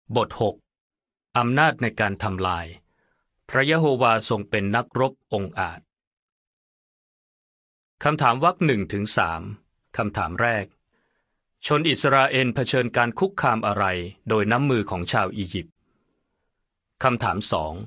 บท 6 อำนาจในการทำลายพระยะโฮวาทรงเป็นนักรบองอาจคำถามวรรค 1-3 คำถามแรกชนอิสราเอลเผชิญการคุกคามอะไรโดยน้ำมือของชาวอียิปต์คำถาม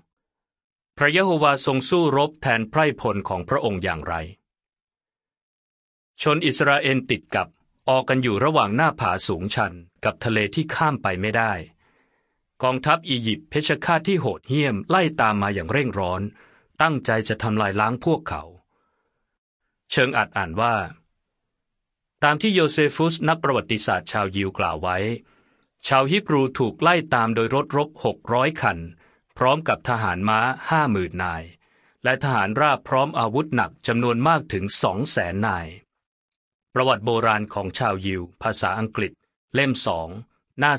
2 พระยะโฮวาทรงสู้รบแทนไพร่พลของพระองค์อย่างไรชนอิสราเอลติดกับออกกันอยู่ระหว่างหน้าผาสูงชันกับทะเลที่ข้ามไปไม่ได้กองทัพอียิปต์เพชฌฆาตที่โหดเหี้ยมไล่ตามมาอย่างเร่งร้อนตั้งใจจะทำลายล้างพวกเขาเชิงอัดอ่านว่าตามที่โยเซฟุสนักประวัติศาสตร์ชาวยิวกล่าวไว้ชาวฮิบรูถูกไล่ตามโดยรถรบ600 คันพร้อมกับทหารม้า 50,000 นายและทหารราบพร้อมอาวุธหนักจำนวนมากถึง 200,000 นายประวัติโบราณของชาวยิวภาษาอังกฤษเล่ม 2 หน้า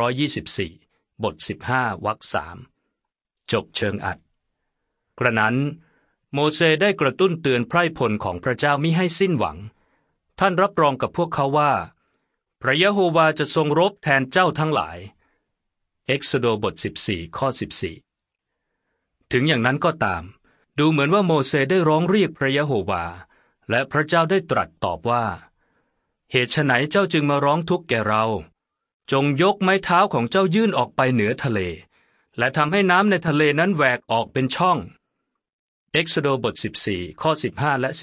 324 บท 15 วรรค 3 จบเชิงอัดกระนั้นโมเสสได้กระตุ้นเตือนไพร่พลของพระเจ้ามิให้สิ้นหวังท่านรับรองกับพวกเขาว่าพระยะโฮวาจะทรงรบแทนเจ้าทั้งหลายเอ็กโซโดบท 14 ข้อ 14ถึงอย่างนั้นก็ตามดูเหมือนว่าโมเสสได้ร้องเรียกพระยะโฮวาและพระเจ้าได้ตรัสตอบว่าเหตุไฉนเจ้าจึงมาร้องทุกข์แก่เราจงยกไม้เท้าของเจ้ายื่นออกไปเหนือทะเลและทำให้น้ำในทะเลนั้นแหวกออกเป็นช่องเอ็กโซโดบท 14 ข้อ 15 และ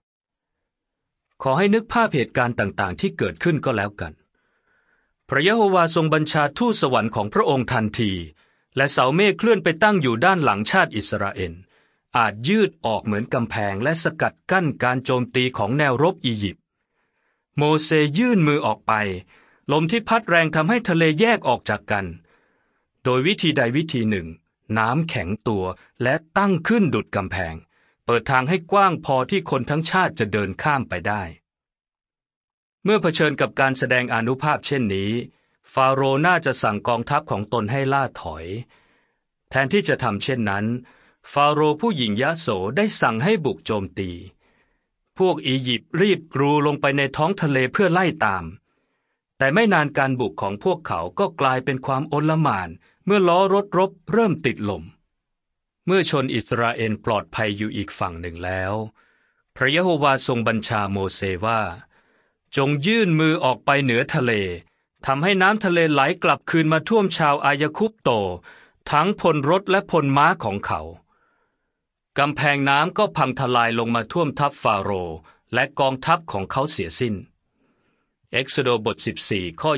16ขอให้นึกภาพเหตุการณ์ต่างๆที่เกิดขึ้นก็แล้วกันพระยะโฮวาทรงบัญชาทูตสวรรค์ของพระองค์ทันทีและเสาเมฆเคลื่อนไปตั้งอยู่ด้านหลังชาติอิสราเอลอาจยืดออกเหมือนกำแพงและสกัดกั้นการโจมตีของแนวรบอียิปต์โมเสสยื่นมือออกไปลมที่พัดแรงทำให้ทะเลแยกออกจากกันโดยวิธีใดวิธีหนึ่งน้ำแข็งตัวและตั้งขึ้นดุจกำแพงเปิดทางให้กว้างพอที่คนทั้งชาติจะเดินข้ามไปได้เมื่อเผชิญกับการแสดงอานุภาพเช่นนี้ฟาโรห์น่าจะสั่งกองทัพของตนให้ล่าถอยแทนที่จะทำเช่นนั้นฟาโรห์ผู้หญิงยโสได้สั่งให้บุกโจมตีพวกอียิปต์รีบกรูลงไปในท้องทะเลเพื่อไล่ตามแต่ไม่นานการบุกของพวกเขาก็กลายเป็นความโอลหม่านเมื่อล้อรถรบเริ่มติดลมเมื่อชนอิสราเอลปลอดภัยอยู่อีกฝั่งหนึ่งแล้วพระยะโฮวาทรงบัญชาโมเสสว่าจงยื่นมือออกไปเหนือทะเลทำให้น้ำทะเลไหลกลับคืนมาท่วมชาวอายคุปโตทั้งพลรถและพลม้าของเขากำแพงน้ำก็พังทลายลงมาท่วมทัพฟาโรห์และกองทัพของเขาเสียสิ้นเอ็กโซโดบท 14 ข้อ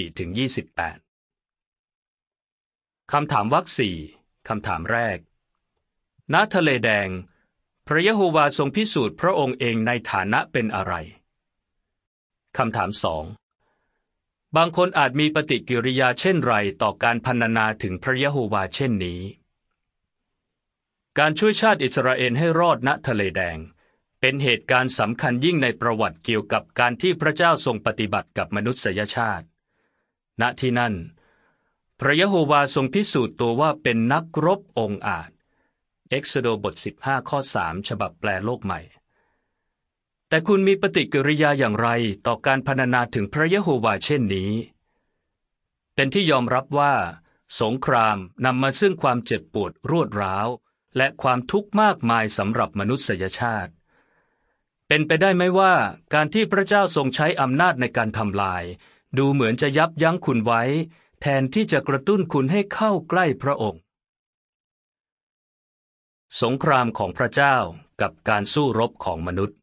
24-28คำถามวรรค 4 คำถามแรกณทะเลแดงพระยะโฮวาทรงพิสูจน์พระองค์เองในฐานะเป็นอะไรคำถาม 2บางคนอาจมีปฏิกิริยาเช่นไรต่อการพรรณนาถึงพระยะโฮวาเช่นนี้การช่วยชาติอิสราเอลให้รอดณทะเลแดงเป็นเหตุการณ์สำคัญยิ่งในประวัติเกี่ยวกับการที่พระเจ้าทรงปฏิบัติกับมนุษยชาติณที่นั่นพระยะโฮวาทรงพิสูจน์ตัวว่าเป็นนักรบองอาจเอ็กโซโดบท 15 ข้อ 3 ฉบับแปลโลกใหม่แต่คุณมีปฏิกิริยาอย่างไรต่อการพรรณนาถึงพระยะโฮวาเช่นนี้เป็นที่ยอมรับว่าสงครามนำมาซึ่งความเจ็บปวดรวดร้าวและความทุกข์มากมายสำหรับมนุษยชาติเป็นไปได้ไหมว่าการที่พระเจ้าทรงใช้อำนาจในการทำลายดูเหมือนจะยับยั้งคุณไว้แทนที่จะกระตุ้นคุณให้เข้าใกล้พระองค์สงครามของพระเจ้ากับการสู้รบของมนุษย์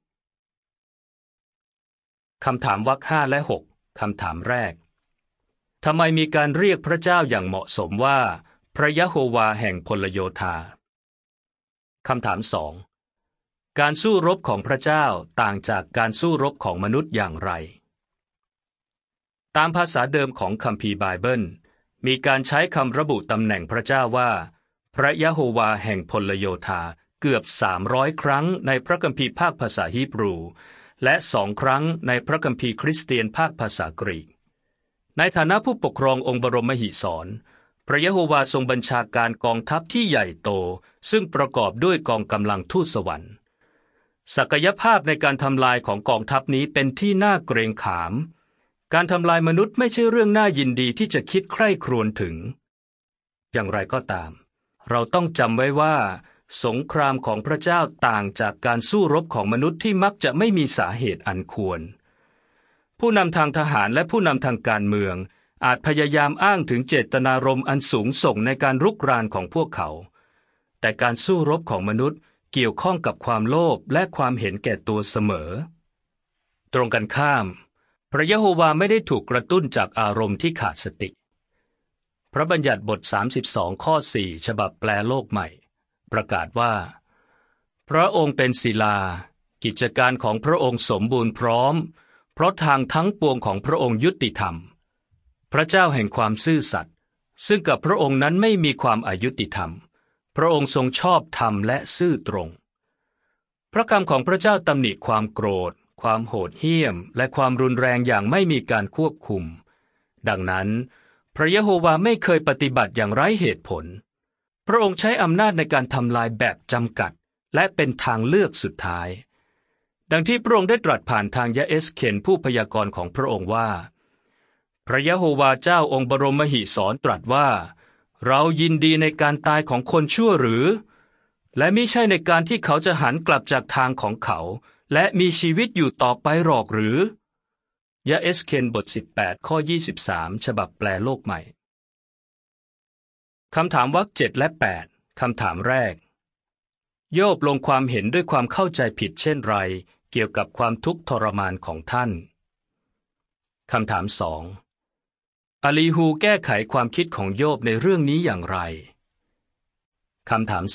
คำถามวรรค 5 และ 6 คำถามแรกทำไมมีการเรียกพระเจ้าอย่างเหมาะสมว่าพระยะโฮวาแห่งพลโยธาคำถาม 2การสู้รบของพระเจ้าต่างจากการสู้รบของมนุษย์อย่างไรตามภาษาเดิมของคัมภีร์ไบเบิลมีการใช้คำระบุตำแหน่งพระเจ้าว่าพระยะโฮวาแห่งพลโยธาเกือบ300 ครั้งในพระคัมภีร์ภาคภาษาฮีบรูและ2 ครั้งในพระคัมภีร์คริสเตียนภาคภาษากรีกในฐานะผู้ปกครององค์บรมมหิศรพระยะโฮวาทรงบัญชาการกองทัพที่ใหญ่โตซึ่งประกอบด้วยกองกำลังทูตสวรรค์ศักยภาพในการทำลายของกองทัพนี้เป็นที่น่าเกรงขามการทำลายมนุษย์ไม่ใช่เรื่องน่ายินดีที่จะคิดใคร่ครวญถึงอย่างไรก็ตามเราต้องจำไว้ว่าสงครามของพระเจ้าต่างจากการสู้รบของมนุษย์ที่มักจะไม่มีสาเหตุอันควรผู้นำทางทหารและผู้นำทางการเมืองอาจพยายามอ้างถึงเจตนารมณ์อันสูงส่งในการรุกรานของพวกเขาแต่การสู้รบของมนุษย์เกี่ยวข้องกับความโลภและความเห็นแก่ตัวเสมอตรงกันข้ามพระยะโฮวาไม่ได้ถูกกระตุ้นจากอารมณ์ที่ขาดสติพระบัญญัติบท32ข้อ4ฉบับแปลโลกใหม่ประกาศว่าพระองค์เป็นศิลากิจการของพระองค์สมบูรณ์พร้อมเพราะทางทั้งปวงของพระองค์ยุติธรรมพระเจ้าแห่งความซื่อสัตย์ซึ่งกับพระองค์นั้นไม่มีความอายุติธรรมพระองค์ทรงชอบธรรมและซื่อตรงพระคำของพระเจ้าตำหนิความโกรธความโหดเหี้ยมและความรุนแรงอย่างไม่มีการควบคุมดังนั้นพระยะโฮวาไม่เคยปฏิบัติอย่างไร้เหตุผลพระองค์ใช้อำนาจในการทำลายแบบจำกัดและเป็นทางเลือกสุดท้ายดังที่พระองค์ได้ตรัสผ่านทางยะเอสเคนผู้พยากรณ์ของพระองค์ว่าพระยะโฮวาเจ้าองค์บรมมหิศรตรัสว่าเรายินดีในการตายของคนชั่วหรือและมิใช่ในการที่เขาจะหันกลับจากทางของเขาและมีชีวิตอยู่ต่อไปหรอกหรือยะเอสเคนบท18ข้อ23ฉบับแปลโลกใหม่คำถามวรรค7และ8คำถามแรกโยบลงความเห็นด้วยความเข้าใจผิดเช่นไรเกี่ยวกับความทุกข์ทรมานของท่านคำถาม2อลีฮูแก้ไขความคิดของโยบในเรื่องนี้อย่างไรคำถาม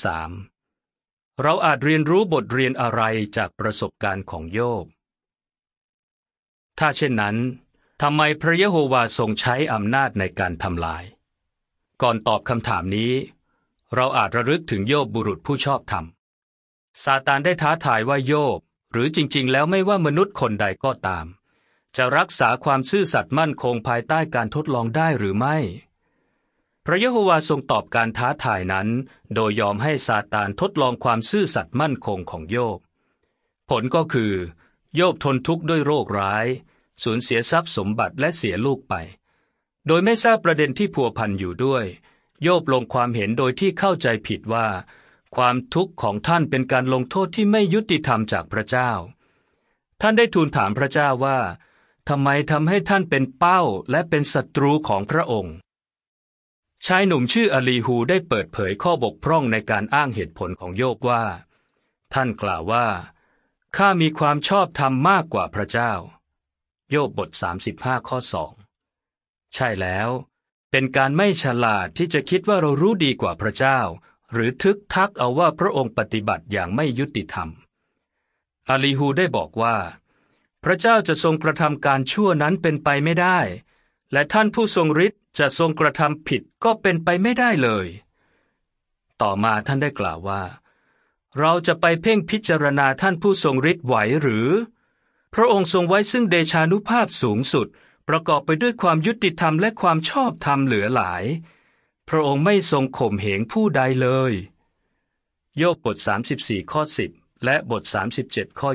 3เราอาจเรียนรู้บทเรียนอะไรจากประสบการณ์ของโยบถ้าเช่นนั้นทำไมพระยะโฮวาทรงใช้อำนาจในการทำลายก่อนตอบคำถามนี้เราอาจระลึกถึงโยบบุรุษผู้ชอบธรรมซาตานได้ท้าทายว่าโยบหรือจริงๆแล้วไม่ว่ามนุษย์คนใดก็ตามจะรักษาความซื่อสัตย์มั่นคงภายใต้การทดลองได้หรือไม่พระยะโฮวาทรงตอบการท้าทายนั้นโดยยอมให้ซาตานทดลองความซื่อสัตย์มั่นคงของโยบผลก็คือโยบทนทุกข์ด้วยโรคร้ายสูญเสียทรัพย์สมบัติและเสียลูกไปโดยไม่ทราบประเด็นที่พัวพันอยู่ด้วยโยบลงความเห็นโดยที่เข้าใจผิดว่าความทุกข์ของท่านเป็นการลงโทษที่ไม่ยุติธรรมจากพระเจ้าท่านได้ทูลถามพระเจ้าว่าทำไมทำให้ท่านเป็นเป้าและเป็นศัตรูของพระองค์ชายหนุ่มชื่ออลีฮูได้เปิดเผยข้อบกพร่องในการอ้างเหตุผลของโยบว่าท่านกล่าวว่าข้ามีความชอบธรรมมากกว่าพระเจ้าโยบบท35ข้อ2ใช่แล้วเป็นการไม่ฉลาดที่จะคิดว่าเรารู้ดีกว่าพระเจ้าหรือทึกทักเอาว่าพระองค์ปฏิบัติอย่างไม่ยุติธรรมอลีฮูได้บอกว่าพระเจ้าจะทรงกระทำการชั่วนั้นเป็นไปไม่ได้และท่านผู้ทรงฤทธิ์จะทรงกระทำผิดก็เป็นไปไม่ได้เลยต่อมาท่านได้กล่าวว่าเราจะไปเพ่งพิจารณาท่านผู้ทรงฤทธิ์ไหวหรือพระองค์ทรงไว้ซึ่งเดชานุภาพสูงสุดประกอบไปด้วยความยุติธรรมและความชอบธรรมเหลือหลายพระองค์ไม่ทรงข่มเหงผู้ใดเลยโยบบท34ข้อ10และบท37ข้อ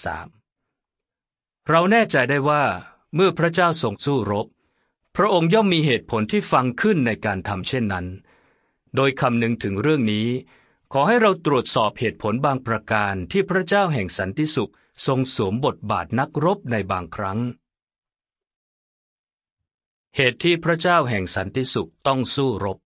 23เราแน่ใจได้ว่าเมื่อพระเจ้าทรงสู้รบพระองค์ย่อมมีเหตุผลที่ฟังขึ้นในการทำเช่นนั้นโดยคำนึงถึงเรื่องนี้ขอให้เราตรวจสอบเหตุผลบางประการที่พระเจ้าแห่งสันติสุขทรงสวมบทบาทนักรบในบางครั้งเหตุที่พระเจ้าแห่งสันติสุขต้องสู้รบ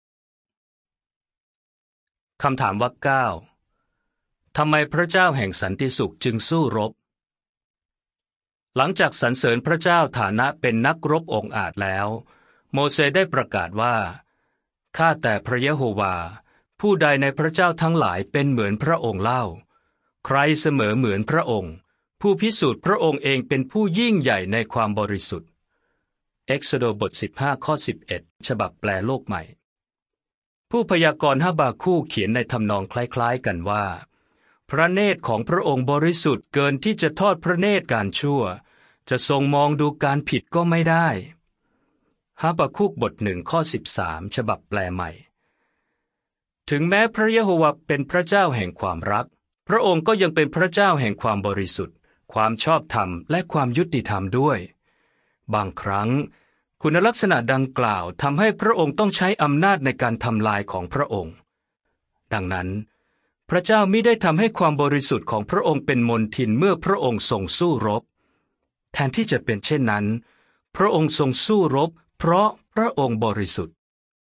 คำถามวรรค9ทำไมพระเจ้าแห่งสันติสุขจึงสู้รบหลังจากสรรเสริญพระเจ้าฐานะเป็นนักรบองอาจแล้วโมเสสได้ประกาศว่าข้าแต่พระยะโฮวาผู้ใดในพระเจ้าทั้งหลายเป็นเหมือนพระองค์เล่าใครเสมอเหมือนพระองค์ผู้พิสูจน์พระองค์เองเป็นผู้ยิ่งใหญ่ในความบริสุทธิ์เอ็กโซโดบท15ข้อ11ฉบับแปลโลกใหม่ผู้พยากรณ์ฮาบาคูกเขียนในทำนองคล้ายๆกันว่าพระเนตรของพระองค์บริสุทธิ์เกินที่จะทอดพระเนตรการชั่วจะทรงมองดูการผิดก็ไม่ได้ฮาบาคูกบท1ข้อ13ฉบับแปลใหม่ถึงแม้พระยะโฮวาเป็นพระเจ้าแห่งความรักพระองค์ก็ยังเป็นพระเจ้าแห่งความบริสุทธิ์ความชอบธรรมและความยุติธรรมด้วยบางครั้งคุณลักษณะดังกล่าวทำให้พระองค์ต้องใช้อำนาจในการทำลายของพระองค์ดังนั้นพระเจ้ามิได้ทำให้ความบริสุทธิ์ของพระองค์เป็นมลทินเมื่อพระองค์ทรงสู้รบแทนที่จะเป็นเช่นนั้นพระองค์ทรงสู้รบเพราะพระองค์บริสุทธิ์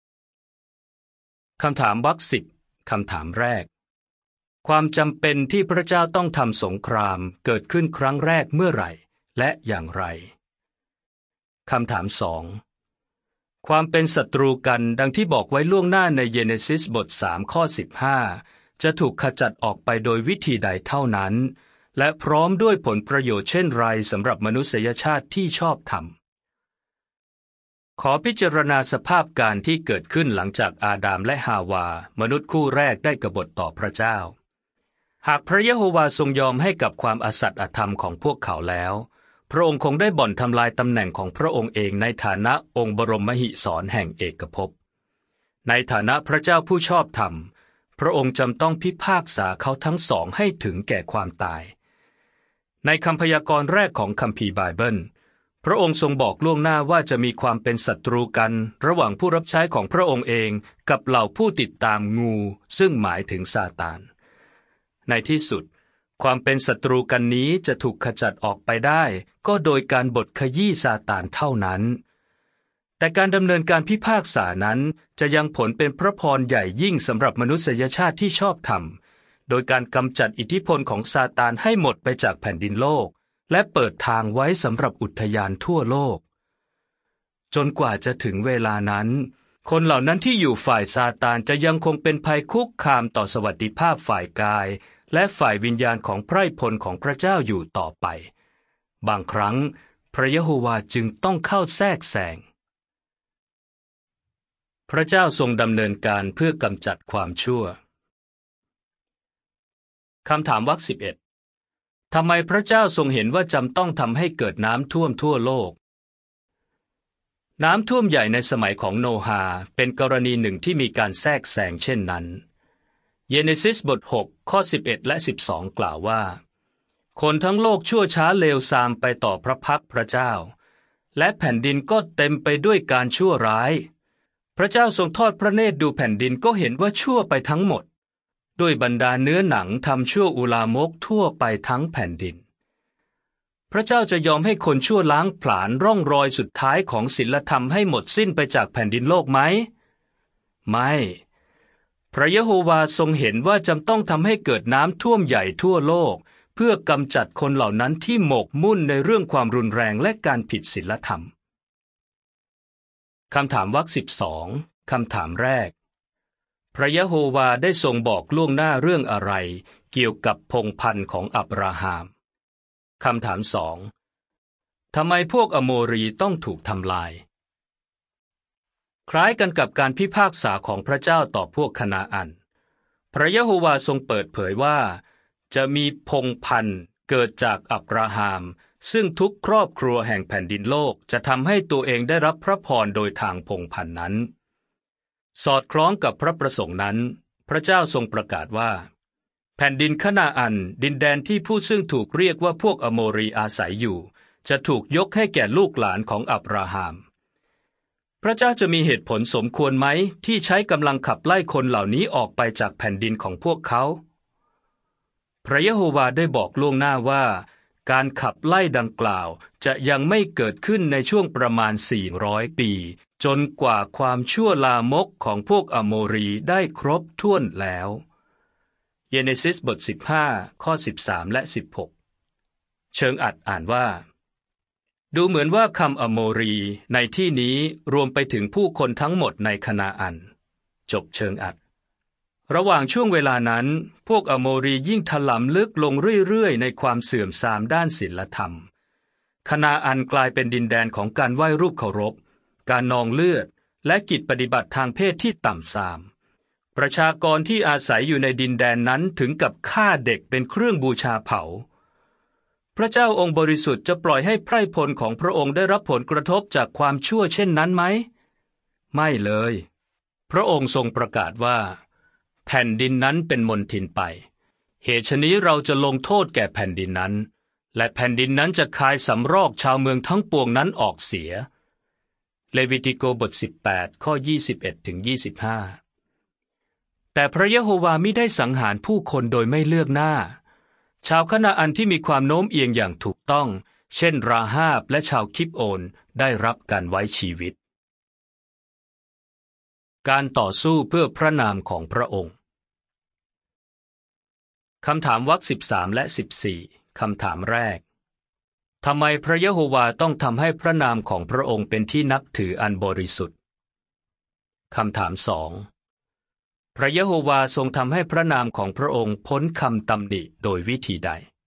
คำถามวรรค10คำถามแรกความจำเป็นที่พระเจ้าต้องทำสงครามเกิดขึ้นครั้งแรกเมื่อไหร่และอย่างไรคำถาม2ความเป็นศัตรูกันดังที่บอกไว้ล่วงหน้าในเยเนซิสบท3ข้อ15จะถูกขจัดออกไปโดยวิธีใดเท่านั้นและพร้อมด้วยผลประโยชน์เช่นไรสำหรับมนุษยชาติที่ชอบธรรมขอพิจารณาสภาพการที่เกิดขึ้นหลังจากอาดามและฮาวามนุษย์คู่แรกได้กบฏต่อพระเจ้าหากพระยะโฮวาทรงยอมให้กับความอสัตย์อธรรมของพวกเขาแล้วพระองค์คงได้บ่อนทำลายตำแหน่งของพระองค์เองในฐานะองค์บรมมหิศรแห่งเอกภพในฐานะพระเจ้าผู้ชอบธรรมพระองค์จำต้องพิพากษาเขาทั้งสองให้ถึงแก่ความตายในคำพยากรณ์แรกของคัมภีร์ไบเบิลพระองค์ทรงบอกล่วงหน้าว่าจะมีความเป็นศัตรูกันระหว่างผู้รับใช้ของพระองค์เองกับเหล่าผู้ติดตามงูซึ่งหมายถึงซาตานในที่สุดความเป็นศัตรูกันนี้จะถูกขจัดออกไปได้ก็โดยการบดขยี้ซาตานเท่านั้นแต่การดำเนินการพิพากษานั้นจะยังผลเป็นพระพรใหญ่ยิ่งสำหรับมนุษยชาติที่ชอบธรรมโดยการกำจัดอิทธิพลของซาตานให้หมดไปจากแผ่นดินโลกและเปิดทางไว้สำหรับอุทยานทั่วโลกจนกว่าจะถึงเวลานั้นคนเหล่านั้นที่อยู่ฝ่ายซาตานจะยังคงเป็นภัยคุกคามต่อสวัสดิภาพฝ่ายกายและฝ่ายวิญญาณของไพร่พลของพระเจ้าอยู่ต่อไปบางครั้งพระยะโฮวาจึงต้องเข้าแทรกแซงพระเจ้าทรงดำเนินการเพื่อกำจัดความชั่วคำถามวรรค11ทำไมพระเจ้าทรงเห็นว่าจำต้องทำให้เกิดน้ำท่วมทั่วโลกน้ำท่วมใหญ่ในสมัยของโนฮาเป็นกรณีหนึ่งที่มีการแทรกแซงเช่นนั้นเยเนซิสบท6ข้อ11และ12กล่าวว่าคนทั้งโลกชั่วช้าเลวทรามไปต่อพระพักพระเจ้าและแผ่นดินก็เต็มไปด้วยการชั่วร้ายพระเจ้าทรงทอดพระเนตรดูแผ่นดินก็เห็นว่าชั่วไปทั้งหมดด้วยบรรดาเนื้อหนังทำชั่วอุลามกทั่วไปทั้งแผ่นดินพระเจ้าจะยอมให้คนชั่วล้างผลาญร่องรอยสุดท้ายของศีลธรรมให้หมดสิ้นไปจากแผ่นดินโลกไหมไม่พระยะโฮวาทรงเห็นว่าจำต้องทำให้เกิดน้ำท่วมใหญ่ทั่วโลกเพื่อกำจัดคนเหล่านั้นที่หมกมุ่นในเรื่องความรุนแรงและการผิดศีลธรรมคำถามวรรค12คำถามแรกพระยะโฮวาได้ทรงบอกล่วงหน้าเรื่องอะไรเกี่ยวกับพงศ์พันธุ์ของอับราฮัมคำถาม2ทำไมพวกอโมรีต้องถูกทำลายคล้ายกันกับการพิพากษาของพระเจ้าต่อพวกคณาอันพระยะโฮวาทรงเปิดเผยว่าจะมีพงศ์พันธุ์เกิดจากอับราฮัมซึ่งทุกครอบครัวแห่งแผ่นดินโลกจะทำให้ตัวเองได้รับพระพรโดยทางพงศ์พันธุ์นั้นสอดคล้องกับพระประสงค์นั้นพระเจ้าทรงประกาศว่าแผ่นดินคณาอันดินแดนที่ผู้ซึ่งถูกเรียกว่าพวกอโมรีอาศัยอยู่จะถูกยกให้แก่ลูกหลานของอับราฮัมพระเจ้าจะมีเหตุผลสมควรไหมที่ใช้กำลังขับไล่คนเหล่านี้ออกไปจากแผ่นดินของพวกเขาพระยะโฮวาได้บอกล่วงหน้าว่าการขับไล่ดังกล่าวจะยังไม่เกิดขึ้นในช่วงประมาณ400ปีจนกว่าความชั่วลามกของพวกอโมรีได้ครบถ้วนแล้วเยเนซิสบท15ข้อ13และ16เชิงอัดอ่านว่าดูเหมือนว่าคำอโมรีในที่นี้รวมไปถึงผู้คนทั้งหมดในคณาอันจบเชิงอัดระหว่างช่วงเวลานั้นพวกอโมรียิ่งถลำลึกลงเรื่อยๆในความเสื่อมทรามด้านศีลธรรมคณาอันกลายเป็นดินแดนของการไหว้รูปเคารพการนองเลือดและกิจปฏิบัติทางเพศที่ต่ำทรามประชากรที่อาศัยอยู่ในดินแดนนั้นถึงกับฆ่าเด็กเป็นเครื่องบูชาเผาพระเจ้าองค์บริสุทธิ์จะปล่อยให้ไพร่พลของพระองค์ได้รับผลกระทบจากความชั่วเช่นนั้นไหมไม่เลยพระองค์ทรงประกาศว่าแผ่นดินนั้นเป็นมลทินไปเหตุฉะนี้เราจะลงโทษแก่แผ่นดินนั้นและแผ่นดินนั้นจะคายสำรอกชาวเมืองทั้งปวงนั้นออกเสียเลวิติโกบท18ข้อ21ถึง25แต่พระยะโฮวามิได้สังหารผู้คนโดยไม่เลือกหน้าชาวคณาอันที่มีความโน้มเอียงอย่างถูกต้องเช่นราฮาบและชาวคิบโอนได้รับการไว้ชีวิตการต่อสู้เพื่อพระนามของพระองค์คำถามวรรค13และ14คำถามแรกทำไมพระยะโฮวาต้องทำให้พระนามของพระองค์เป็นที่นับถืออันบริสุทธิ์คำถาม2พระยะโฮวาทรงทำให้พระนามของพระองค์พ้นคำตำหนิโดยวิธีใด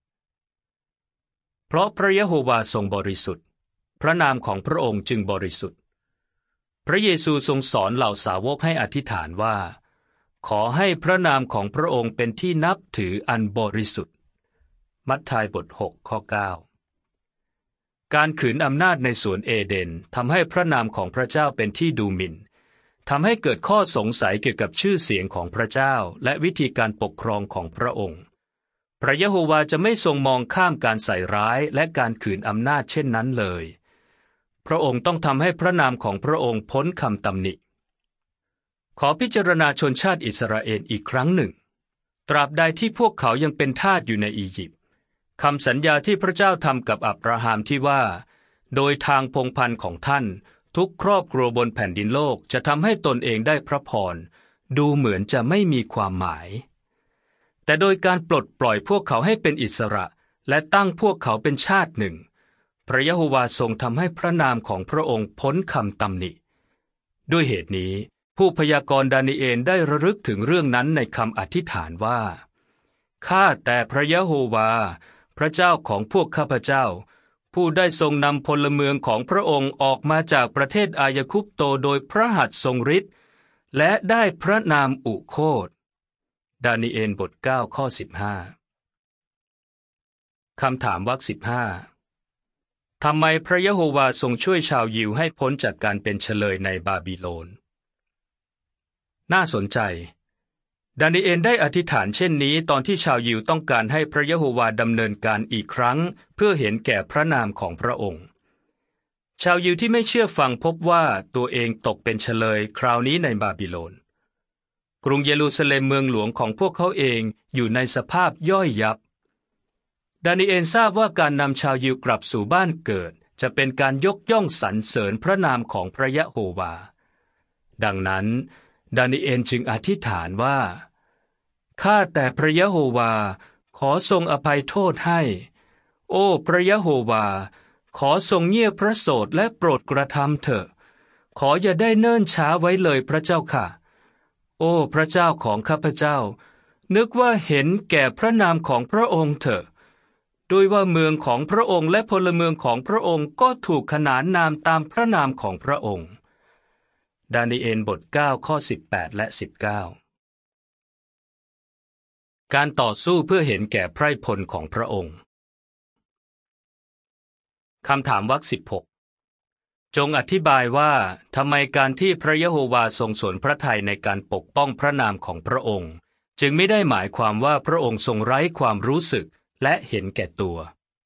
เพราะพระยะโฮวาทรงบริสุทธิ์พระนามของพระองค์จึงบริสุทธิ์พระเยซูทรงสอนเหล่าสาวกให้อธิษฐานว่าขอให้พระนามของพระองค์เป็นที่นับถืออันบริสุทธิ์มัทธิวบท6ข้อ9การขืนอำนาจในสวนเอเดนทำให้พระนามของพระเจ้าเป็นที่ดูหมิ่นทำให้เกิดข้อสงสัยเกี่ยวกับชื่อเสียงของพระเจ้าและวิธีการปกครองของพระองค์พระยะโฮวาจะไม่ทรงมองข้ามการใส่ร้ายและการขืนอำนาจเช่นนั้นเลยพระองค์ต้องทำให้พระนามของพระองค์พ้นคำตำหนิขอพิจารณาชนชาติอิสราเอลอีกครั้งหนึ่งตราบใดที่พวกเขายังเป็นทาสอยู่ในอียิปต์คำสัญญาที่พระเจ้าทำกับอับราฮัมที่ว่าโดยทางพงศ์พันธุ์ของท่านทุกครอบครัวบนแผ่นดินโลกจะทำให้ตนเองได้พระพรดูเหมือนจะไม่มีความหมายแต่โดยการปลดปล่อยพวกเขาให้เป็นอิสระและตั้งพวกเขาเป็นชาติหนึ่งพระยะโฮวาทรงทำให้พระนามของพระองค์พ้นคำตำหนิด้วยเหตุนี้ผู้พยากรณ์ดานีเอลได้ระลึกถึงเรื่องนั้นในคำอธิษฐานว่าข้าแต่พระยะโฮวาพระเจ้าของพวกข้าพเจ้าผู้ได้ทรงนำพลเมืองของพระองค์ออกมาจากประเทศอายคุปโตโดยพระหัตถ์ทรงฤทธิ์และได้พระนามอุโคตดานีเอลบท9ข้อ15คำถามวรรค15ทำไมพระยะโฮวาทรงช่วยชาวยิวให้พ้นจากการเป็นเฉลยในบาบิโลนน่าสนใจดานีเอลได้อธิษฐานเช่นนี้ตอนที่ชาวยิวต้องการให้พระยะโฮวาดำเนินการอีกครั้งเพื่อเห็นแก่พระนามของพระองค์ชาวยิวที่ไม่เชื่อฟังพบว่าตัวเองตกเป็นเฉลยคราวนี้ในบาบิโลนกรุงเยรูซาเล็มเมืองหลวงของพวกเขาเองอยู่ในสภาพย่อยยับดานีเอลทราบว่าการนำชาวยิวกลับสู่บ้านเกิดจะเป็นการยกย่องสรรเสริญพระนามของพระยะโฮวาดังนั้นดานีเอลจึงอธิษฐานว่าข้าแต่พระยะโฮวาขอทรงอภัยโทษให้โอ้พระยะโฮวาขอทรงเงียบพระโสษและโปรดกระทำเถอะขออย่าได้เนิ่นช้าไว้เลยพระเจ้าค่ะโอ้พระเจ้าของข้าพเจ้านึกว่าเห็นแก่พระนามของพระองค์เถอะด้วยว่าเมืองของพระองค์และพลเมืองของพระองค์ก็ถูกขนานนามตามพระนามของพระองค์ดานีเอลบท9ข้อ18และ19การต่อสู้เพื่อเห็นแก่ไพร่พลของพระองค์คำถามวรรค16จงอธิบายว่าทำไมการที่พระยะโฮวาทรงสนพระทัยในการปกป้องพระนามของพระองค์จึงไม่ได้หมายความว่าพระองค์ทรงไร้ความรู้สึกและเห็นแก่ตัว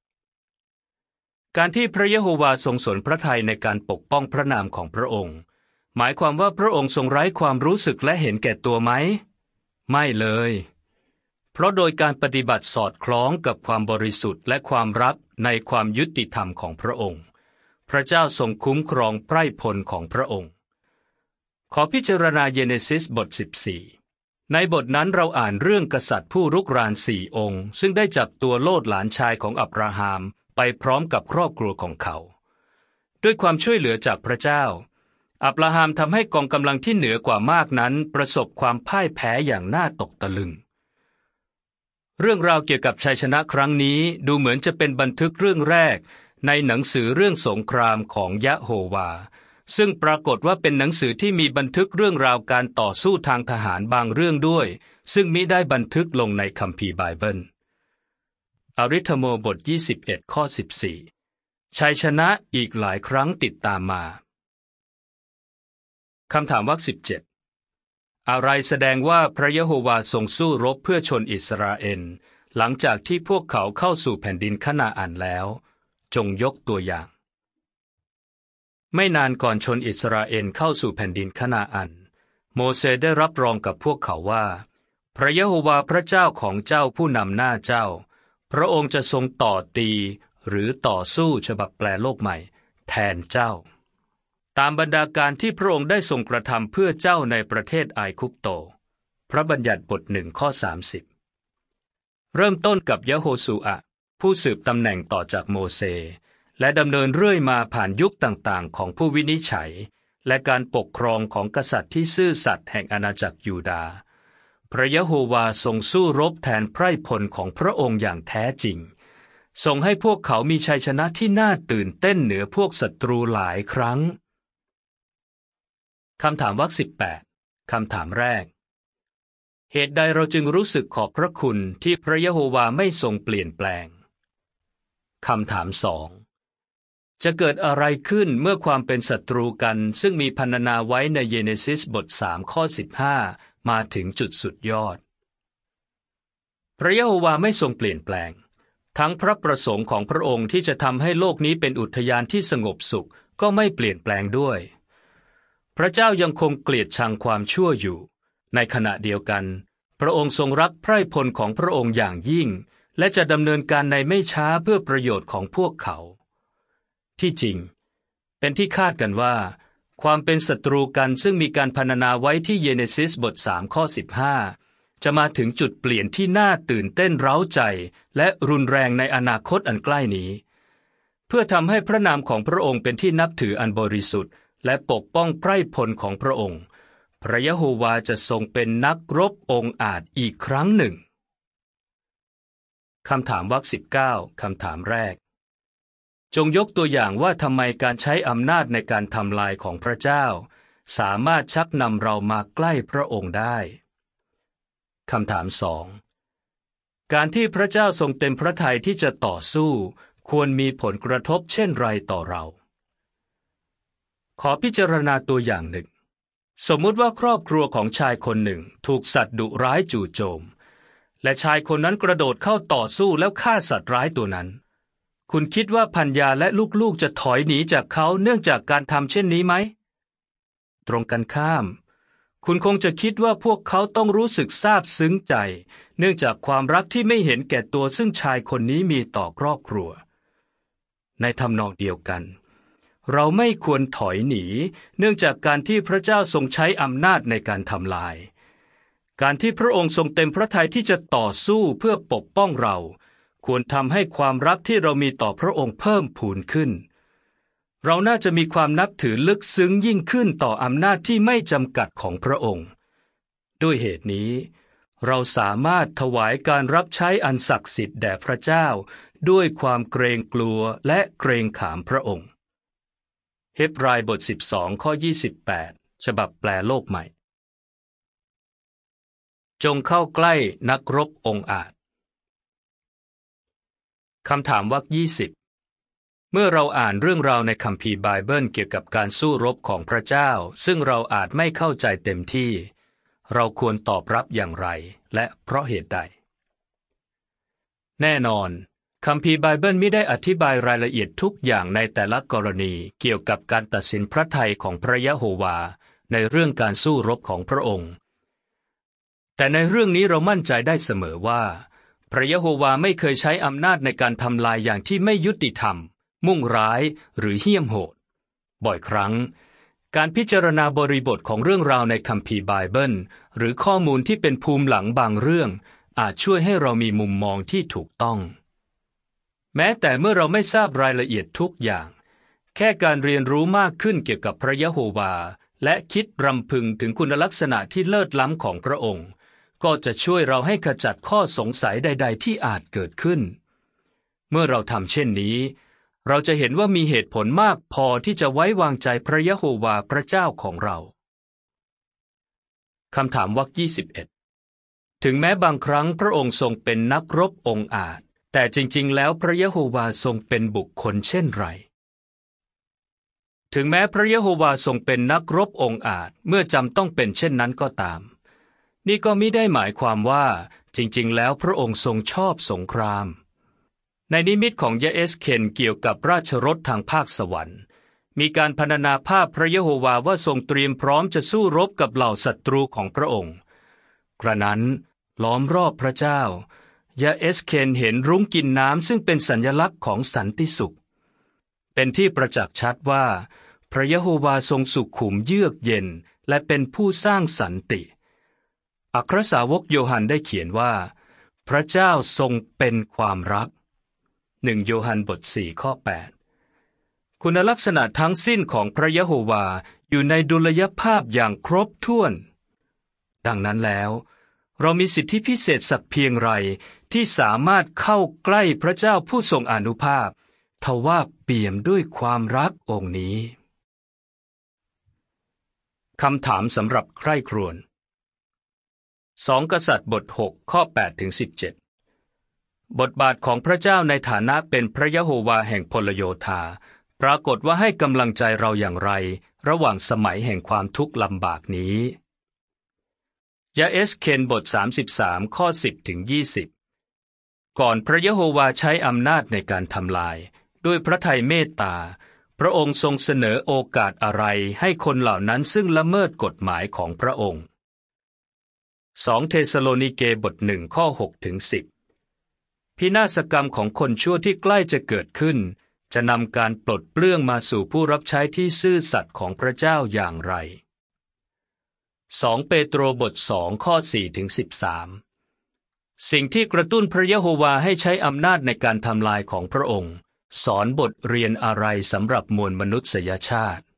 การที่พระยะโฮวาทรงสนพระทัยในการปกป้องพระนามของพระองค์หมายความว่าพระองค์ทรงไร้ความรู้สึกและเห็นแก่ตัวไหมไม่เลยเพราะโดยการปฏิบัติสอดคล้องกับความบริสุทธิ์และความรักในความยุติธรรมของพระองค์พระเจ้าทรงคุ้มครองไพร่พลของพระองค์ขอพิจารณาเยเนซิสบท14ในบทนั้นเราอ่านเรื่องกษัตริย์ผู้รุกราน4 องค์ซึ่งได้จับตัวโลดหลานชายของอับราฮัมไปพร้อมกับครอบครัวของเขาด้วยความช่วยเหลือจากพระเจ้าอับราฮัมทำให้กองกำลังที่เหนือกว่ามากนั้นประสบความพ่ายแพ้อย่างน่าตกตะลึงเรื่องราวเกี่ยวกับชัยชนะครั้งนี้ดูเหมือนจะเป็นบันทึกเรื่องแรกในหนังสือเรื่องสงครามของยะโฮวาซึ่งปรากฏว่าเป็นหนังสือที่มีบันทึกเรื่องราวการต่อสู้ทางทหารบางเรื่องด้วยซึ่งมิได้บันทึกลงในคัมภีร์ไบเบิลอริธโมบท21ข้อ14ชัยชนะอีกหลายครั้งติดตามมาคำถามวรรค17อะไรแสดงว่าพระยะโฮวาทรงสู้รบเพื่อชนอิสราเอลหลังจากที่พวกเขาเข้าสู่แผ่นดินคานาอันแล้วจงยกตัวอย่างไม่นานก่อนชนอิสราเอลเข้าสู่แผ่นดินคานาอันโมเสสได้รับรองกับพวกเขาว่าพระยะโฮวาห์พระเจ้าของเจ้าผู้นำหน้าเจ้าพระองค์จะทรงต่อตีหรือต่อสู้ฉบับแปลโลกใหม่แทนเจ้าตามบรรดาการที่พระองค์ได้ทรงกระทำเพื่อเจ้าในประเทศไอคุปโตพระบัญญัติบท1 ข้อ 30เริ่มต้นกับยะโฮชูอะผู้สืบตำแหน่งต่อจากโมเสสและดำเนินเรื่อยมาผ่านยุคต่างๆของผู้วินิจฉัยและการปกครองของกษัตริย์ที่ซื่อสัตย์แห่งอาณาจักรยูดาห์พระยะโฮวาห์ทรงสู้รบแทนไพร่พลของพระองค์อย่างแท้จริงทรงให้พวกเขามีชัยชนะที่น่าตื่นเต้นเหนือพวกศัตรูหลายครั้งคำถามวรรค18คำถามแรกเหตุใดเราจึงรู้สึกขอบพระคุณที่พระยะโฮวาห์ไม่ทรงเปลี่ยนแปลงคำถาม2จะเกิดอะไรขึ้นเมื่อความเป็นศัตรูกันซึ่งมีพรรณนาไว้ในเยเนซิสบท3 ข้อ 15มาถึงจุดสุดยอดพระยะโฮวาห์ไม่ทรงเปลี่ยนแปลงทั้งพระประสงค์ของพระองค์ที่จะทำให้โลกนี้เป็นอุทยานที่สงบสุขก็ไม่เปลี่ยนแปลงด้วยพระเจ้ายังคงเกลียดชังความชั่วอยู่ในขณะเดียวกันพระองค์ทรงรักไพร่พลของพระองค์อย่างยิ่งและจะดำเนินการในไม่ช้าเพื่อประโยชน์ของพวกเขาที่จริงเป็นที่คาดกันว่าความเป็นศัตรูกันซึ่งมีการพรรณนาไว้ที่เยเนซิสบท3 ข้อ 15จะมาถึงจุดเปลี่ยนที่น่าตื่นเต้นเร้าใจและรุนแรงในอนาคตอันใกล้นี้เพื่อทำให้พระนามของพระองค์เป็นที่นับถืออันบริสุทธิ์และปกป้องไพร่พลของพระองค์พระยะโฮวาห์จะทรงเป็นนักรบองค์อาจอีกครั้งหนึ่งคำถามวรรค19คำถามแรกจงยกตัวอย่างว่าทำไมการใช้อำนาจในการทำลายของพระเจ้าสามารถชักนำเรามาใกล้พระองค์ได้คำถาม2การที่พระเจ้าทรงเต็มพระทัยที่จะต่อสู้ควรมีผลกระทบเช่นไรต่อเราขอพิจารณาตัวอย่างหนึ่งสมมุติว่าครอบครัวของชายคนหนึ่งถูกสัตว์ดุร้ายจู่โจมและชายคนนั้นกระโดดเข้าต่อสู้แล้วฆ่าสัตว์ร้ายตัวนั้นคุณคิดว่าภรรยาและลูกๆจะถอยหนีจากเขาเนื่องจากการทำเช่นนี้ไหมตรงกันข้ามคุณคงจะคิดว่าพวกเขาต้องรู้สึกซาบซึ้งใจเนื่องจากความรักที่ไม่เห็นแก่ตัวซึ่งชายคนนี้มีต่อครอบครัวในทำนองเดียวกันเราไม่ควรถอยหนีเนื่องจากการที่พระเจ้าทรงใช้อำนาจในการทำลายการที่พระองค์ทรงเต็มพระทัยที่จะต่อสู้เพื่อปกป้องเราควรทำให้ความรักที่เรามีต่อพระองค์เพิ่มพูนขึ้นเราน่าจะมีความนับถือลึกซึ้งยิ่งขึ้นต่ออำนาจที่ไม่จำกัดของพระองค์ด้วยเหตุนี้เราสามารถถวายการรับใช้อันศักดิ์สิทธิ์แด่พระเจ้าด้วยความเกรงกลัวและเกรงขามพระองค์เฮบรายบท12 ข้อ 28ฉบับแปลโลกใหม่จงเข้าใกล้นักรบองค์อาจคำถามวรรค20เมื่อเราอ่านเรื่องราวในคัมภีร์ไบเบิลเกี่ยวกับการสู้รบของพระเจ้าซึ่งเราอาจไม่เข้าใจเต็มที่เราควรตอบรับอย่างไรและเพราะเหตุใดแน่นอนคัมภีร์ไบเบิลไม่ได้อธิบายรายละเอียดทุกอย่างในแต่ละกรณีเกี่ยวกับการตัดสินพระทัยของพระยะโฮวาห์ในเรื่องการสู้รบของพระองค์แต่ในเรื่องนี้เรามั่นใจได้เสมอว่าพระยะโฮวาห์ไม่เคยใช้อำนาจในการทำลายอย่างที่ไม่ยุติธรรมมุ่งร้ายหรือเหี้ยมโหดบ่อยครั้งการพิจารณาบริบทของเรื่องราวในคัมภีร์ไบเบิลหรือข้อมูลที่เป็นภูมิหลังบางเรื่องอาจช่วยให้เรามีมุมมองที่ถูกต้องแม้แต่เมื่อเราไม่ทราบรายละเอียดทุกอย่างแค่การเรียนรู้มากขึ้นเกี่ยวกับพระยะโฮวาห์และคิดรำพึงถึงคุณลักษณะที่เลิศล้ำของพระองค์ก็จะช่วยเราให้ขจัดข้อสงสัยใดๆที่อาจเกิดขึ้นเมื่อเราทำเช่นนี้เราจะเห็นว่ามีเหตุผลมากพอที่จะไว้วางใจพระยะโฮวาห์พระเจ้าของเราคำถามวรรค21ถึงแม้บางครั้งพระองค์ทรงเป็นนักรบองค์อาจแต่จริงๆแล้วพระยะโฮวาห์ทรงเป็นบุคคลเช่นไรถึงแม้พระยะโฮวาห์ทรงเป็นนักรบองค์อาจเมื่อจำต้องเป็นเช่นนั้นก็ตามนี่ก็มิได้หมายความว่าจริงๆแล้วพระองค์ทรงชอบสงครามในนิมิตของยะเอสเคนเกี่ยวกับราชรถทางภาคสวรรค์มีการพรรณนาภาพพระยะโฮวาว่าทรงเตรียมพร้อมจะสู้รบกับเหล่าศัตรูของพระองค์กระนั้นล้อมรอบพระเจ้ายาเอสเคนเห็นรุ้งกินน้ำซึ่งเป็นสัญลักษณ์ของสันติสุขเป็นที่ประจักษ์ชัดว่าพระยะโฮวาทรงสุขุมเยือกเย็นและเป็นผู้สร้างสันติอัครสาวกโยฮันได้เขียนว่าพระเจ้าทรงเป็นความรัก1โยฮันบท4ข้อ8คุณลักษณะทั้งสิ้นของพระยะโฮวาอยู่ในดุลยภาพอย่างครบถ้วนดังนั้นแล้วเรามีสิทธิพิเศษสักเพียงไรที่สามารถเข้าใกล้พระเจ้าผู้ทรงอานุภาพทว่าเปี่ยมด้วยความรักองค์นี้คำถามสำหรับใคร่ครวญ2กษัตริย์บท6ข้อ8ถึง17บทบาทของพระเจ้าในฐานะเป็นพระยะโฮวาแห่งพลโยธาปรากฏว่าให้กำลังใจเราอย่างไรระหว่างสมัยแห่งความทุกข์ลำบากนี้ยาเอสเคนบท33ข้อ10ถึง20ก่อนพระยะโฮวาใช้อำนาจในการทำลายด้วยพระทัยเมตตาพระองค์ทรงเสนอโอกาสอะไรให้คนเหล่านั้นซึ่งละเมิดกฎหมายของพระองค์2เธสะโลนิเกบท1ข้อ6ถึง10พินาศกรรมของคนชั่วที่ใกล้จะเกิดขึ้นจะนำการปลดเปลื้องมาสู่ผู้รับใช้ที่ซื่อสัตย์ของพระเจ้าอย่างไร2เปโตรบท2ข้อ4ถึง13สิ่งที่กระตุ้นพระยะโฮวาให้ใช้อำนาจในการทำลายของพระองค์สอนบทเรียนอะไรสำหรับมวลมนุษยชาติ